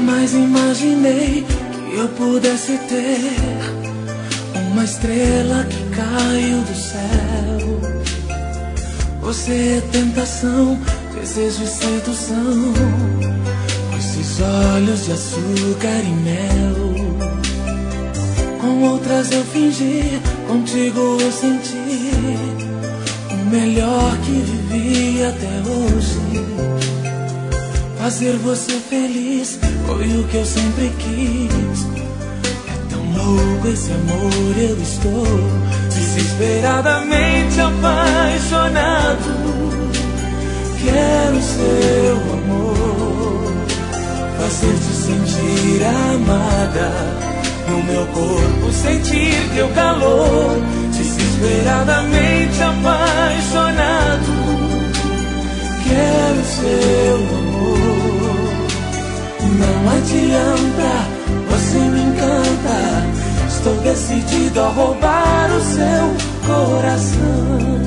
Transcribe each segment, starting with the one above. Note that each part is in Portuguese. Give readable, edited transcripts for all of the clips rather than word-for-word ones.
Jamais imaginei que eu pudesse ter uma estrela que caiu do céu. Você é tentação, desejo e sedução, com esses olhos de açúcar e mel. Com outras eu fingi, contigo eu senti o melhor que vivi até hoje. Fazer você feliz foi o que eu sempre quis. É tão louco esse amor, eu estou desesperadamente apaixonado. Quero seu amor, fazer-te sentir amada, no meu corpo sentir teu calor. Desesperadamente apaixonado, quero seu amor. Não adianta, você me encanta. Estou decidido a roubar o seu coração.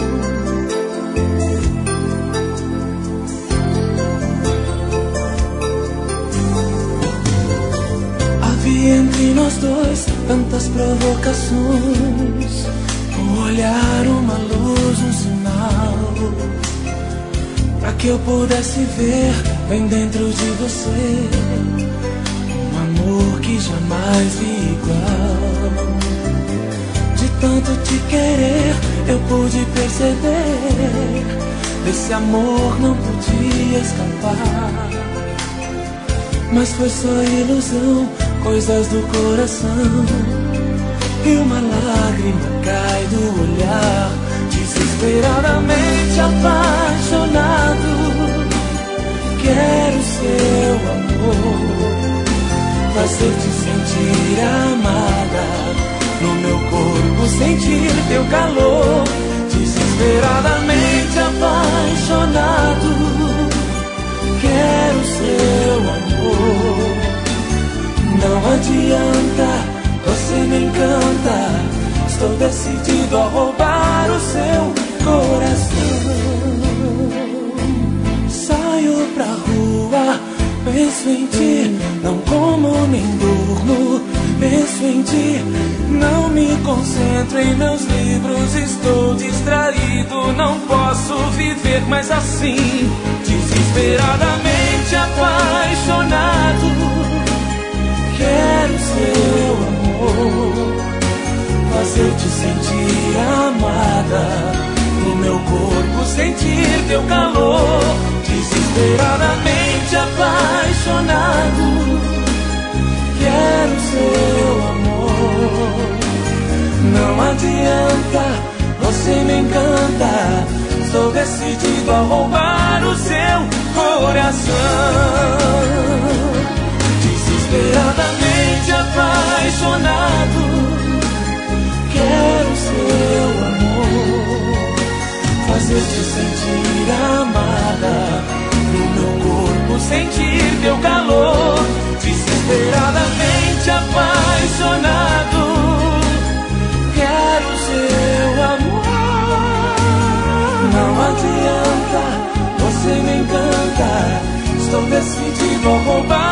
Havia entre nós dois tantas provocações, um olhar, uma luz, um sinal, pra que eu pudesse ver bem dentro de você um amor que jamais vi igual. De tanto te querer eu pude perceber, desse amor não podia escapar. Mas foi só ilusão, coisas do coração, e uma lágrima cai do olhar. Desesperadamente apaixonado, quero seu amor, fazer-te sentir amada, no meu corpo sentir teu calor. Desesperadamente apaixonado, quero seu amor. Não adianta, você me encanta. Estou decidido a roubar o seu coração. Saio pra rua, penso em ti, não como nem durmo. Penso em ti, não me concentro em meus livros. Estou distraído, não posso viver mais assim. Desesperadamente apaixonado, quero seu amor, fazer-te sentir amada, no meu corpo sentir teu calor. Desesperadamente apaixonado, quero seu amor. Não adianta, você me encanta. Estou decidido a roubar o seu coração. Desesperadamente apaixonado, quero seu amor, fazer-te sentir amada, no meu corpo sentir teu calor. Desesperadamente apaixonado, quero seu amor. Não adianta, você me encanta. Estou decidido a roubar